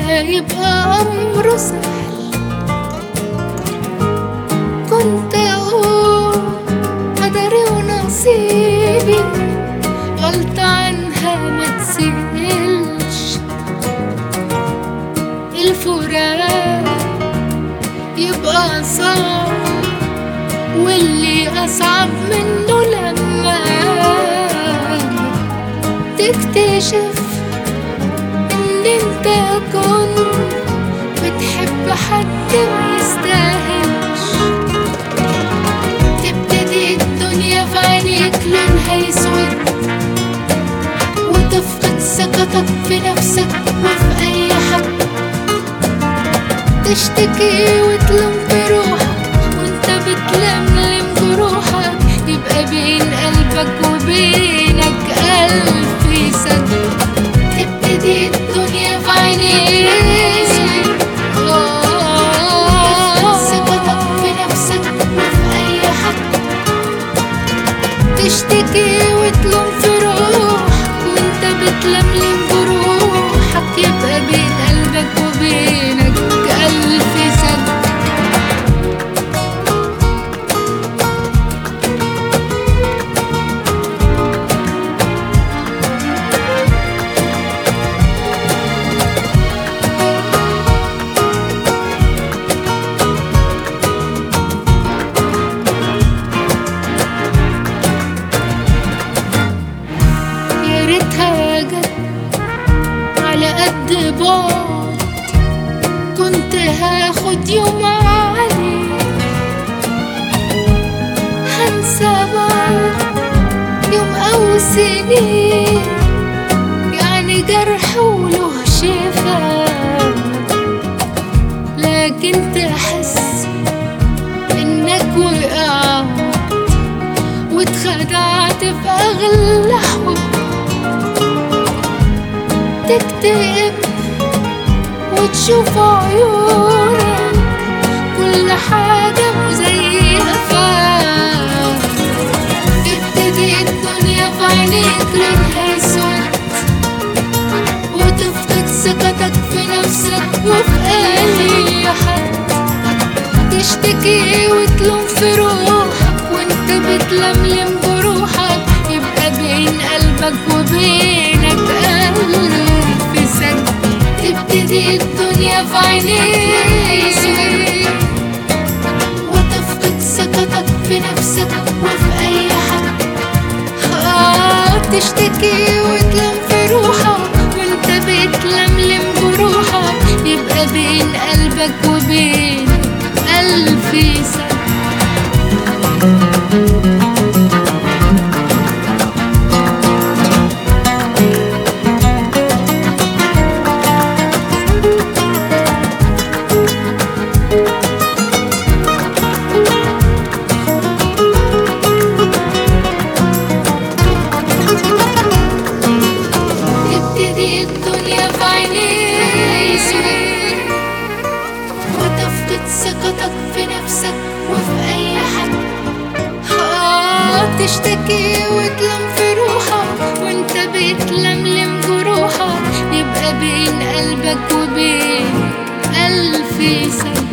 يبقى أمره سهل. كنت أقول قدري ونصيبي، غلطة عنها ما تسهلش. الفراق يبقى صعب، واللي أصعب منه لما تكتشف إن انت كنت بتحب حد ما يستاهلش. تبتدي الدنيا في عينيك لونها يسود، وتفقد ثقتك في نفسك وفي أي حد. تشتكي وتلوم في روحك وانت بتلملم جروحك، يبقى بين قلبك وبينك ألف سد. تبتدي الدنيا في عينيك، تفقد ثقتك في نفسك وفي أي حد. تشتكي وتلوم في روحك وانت بتلملم جروحك، يبقى بين قلبك وبينك ألف سد. يا ريتها جت على قد بعد، كنت هاخد يوم عليك. هنسى بعد يوم أو سنين، يعني جرح وله شفا. لكن تحس إنك وقعت واتخدعت في أغلى حب. تكتئب وتشوف عيونك كل حاجة مزيفة. تبتدي الدنيا في عينيك لونها يسود، وتفقد ثقتك في نفسك وفي أي حد. تشتكي وتلوم في روحك وانت بتلملم جروحك، يبقى بين قلبك وبينك ألف سد. تبتدي الدنيا في عينيك، وتفقد ثقتك في نفسك وفي أي حد. تشتكي وتلوم في روحك وانت بتلملم جروحك، يبقى بين قلبك وبين ألف سد. تبتدي الدنيا في عينيك، وتفقد ثقتك في نفسك وفي أي حد. تشتكي وتلوم في روحك وانت بتلملم جروحك، يبقى بين قلبك وبين ألف سد.